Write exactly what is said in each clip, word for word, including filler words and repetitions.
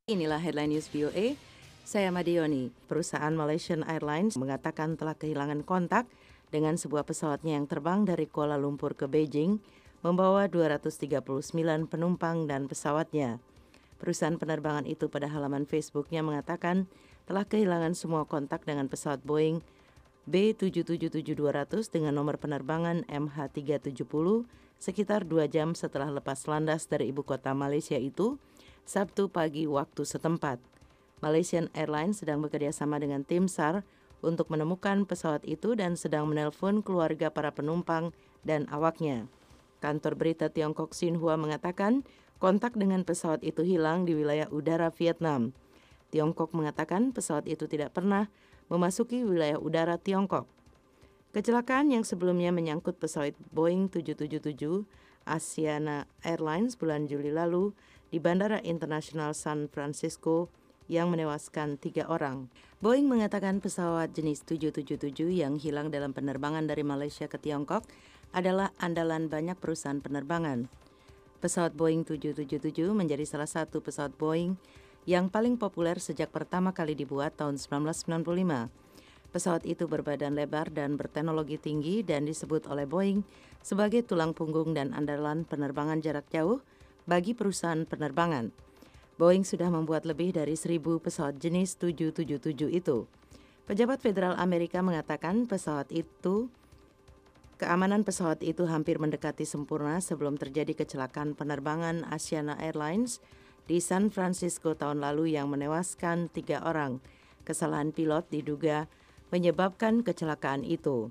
Inilah headline news V O A, saya Madioni. Perusahaan Malaysian Airlines mengatakan telah kehilangan kontak dengan sebuah pesawatnya yang terbang dari Kuala Lumpur ke Beijing, membawa dua ratus tiga puluh sembilan penumpang dan pesawatnya. Perusahaan penerbangan itu pada halaman Facebooknya mengatakan telah kehilangan semua kontak dengan pesawat Boeing B tujuh tujuh tujuh dua ratus dengan nomor penerbangan M H tiga tujuh nol sekitar dua jam setelah lepas landas dari ibu kota Malaysia itu, Sabtu pagi waktu setempat. Malaysian Airlines sedang bekerja sama dengan tim S A R untuk menemukan pesawat itu dan sedang menelpon keluarga para penumpang dan awaknya. Kantor berita Tiongkok Xinhua mengatakan kontak dengan pesawat itu hilang di wilayah udara Vietnam. Tiongkok mengatakan pesawat itu tidak pernah memasuki wilayah udara Tiongkok. Kecelakaan yang sebelumnya menyangkut pesawat Boeing tujuh tujuh tujuh Asiana Airlines bulan Juli lalu di Bandara Internasional San Francisco yang menewaskan tiga orang. Boeing mengatakan pesawat jenis tujuh tujuh tujuh yang hilang dalam penerbangan dari Malaysia ke Tiongkok adalah andalan banyak perusahaan penerbangan. Pesawat Boeing tujuh tujuh tujuh menjadi salah satu pesawat Boeing yang paling populer sejak pertama kali dibuat tahun sembilan belas sembilan puluh lima. Pesawat itu berbadan lebar dan berteknologi tinggi dan disebut oleh Boeing sebagai tulang punggung dan andalan penerbangan jarak jauh bagi perusahaan penerbangan. Boeing sudah membuat lebih dari seribu pesawat jenis tujuh tujuh tujuh itu. Pejabat federal Amerika mengatakan pesawat itu, keamanan pesawat itu hampir mendekati sempurna sebelum terjadi kecelakaan penerbangan Asiana Airlines di San Francisco tahun lalu yang menewaskan tiga orang. Kesalahan pilot diduga menyebabkan kecelakaan itu.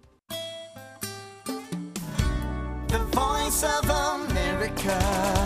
The Voice of America.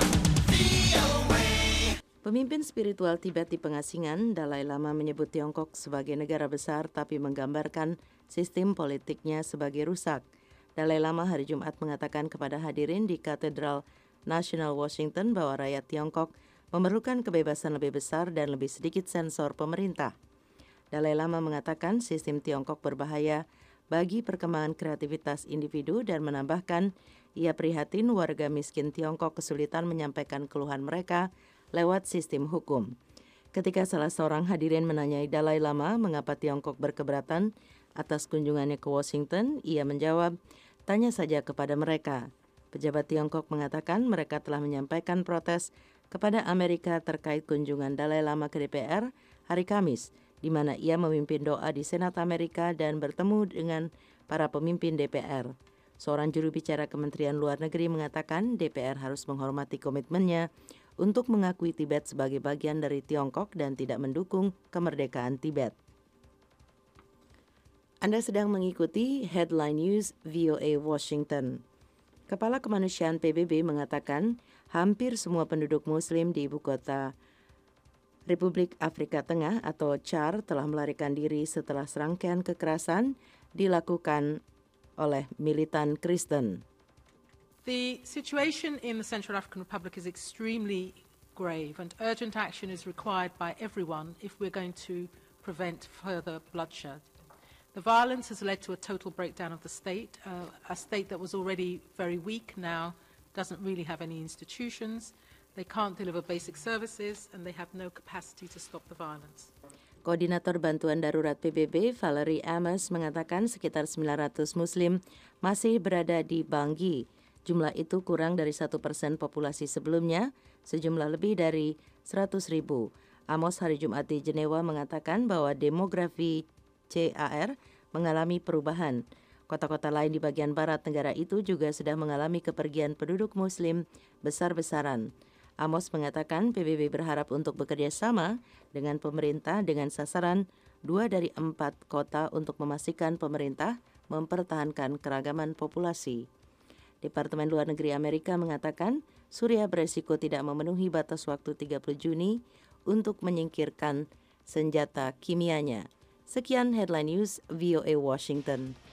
Pemimpin spiritual Tibet di pengasingan, Dalai Lama menyebut Tiongkok sebagai negara besar tapi menggambarkan sistem politiknya sebagai rusak. Dalai Lama hari Jumat mengatakan kepada hadirin di Katedral Nasional Washington bahwa rakyat Tiongkok memerlukan kebebasan lebih besar dan lebih sedikit sensor pemerintah. Dalai Lama mengatakan sistem Tiongkok berbahaya bagi perkembangan kreativitas individu dan menambahkan ia prihatin warga miskin Tiongkok kesulitan menyampaikan keluhan mereka lewat sistem hukum. Ketika salah seorang hadirin menanyai Dalai Lama mengapa Tiongkok berkeberatan atas kunjungannya ke Washington, ia menjawab, tanya saja kepada mereka. Pejabat Tiongkok mengatakan mereka telah menyampaikan protes kepada Amerika terkait kunjungan Dalai Lama ke D P R hari Kamis, di mana ia memimpin doa di Senat Amerika dan bertemu dengan para pemimpin D P R. Seorang juru bicara Kementerian Luar Negeri mengatakan D P R harus menghormati komitmennya untuk mengakui Tibet sebagai bagian dari Tiongkok dan tidak mendukung kemerdekaan Tibet. Anda sedang mengikuti Headline News V O A Washington. Kepala Kemanusiaan P B B mengatakan hampir semua penduduk Muslim di ibu kota Republik Afrika Tengah atau C A R telah melarikan diri setelah serangkaian kekerasan dilakukan oleh militan Kristen. The situation in the Central African Republic is extremely grave and urgent action is required by everyone if we're going to prevent further bloodshed. The violence has led to a total breakdown of the state, uh, a state that was already very weak now doesn't really have any institutions, they can't deliver basic services and they have no capacity to stop the violence. Koordinator Bantuan Darurat P B B, Valerie Amos, mengatakan sekitar sembilan ratus Muslim masih berada di Bangui. Jumlah itu kurang dari satu persen populasi sebelumnya, sejumlah lebih dari seratus ribu. Amos hari Jumat di Jenewa mengatakan bahwa demografi C A R mengalami perubahan. Kota-kota lain di bagian barat negara itu juga sudah mengalami kepergian penduduk Muslim besar-besaran. Amos mengatakan P B B berharap untuk bekerja sama dengan pemerintah dengan sasaran dua dari empat kota untuk memastikan pemerintah mempertahankan keragaman populasi. Departemen Luar Negeri Amerika mengatakan Suriah beresiko tidak memenuhi batas waktu tiga puluh Juni untuk menyingkirkan senjata kimianya. Sekian Headline News V O A Washington.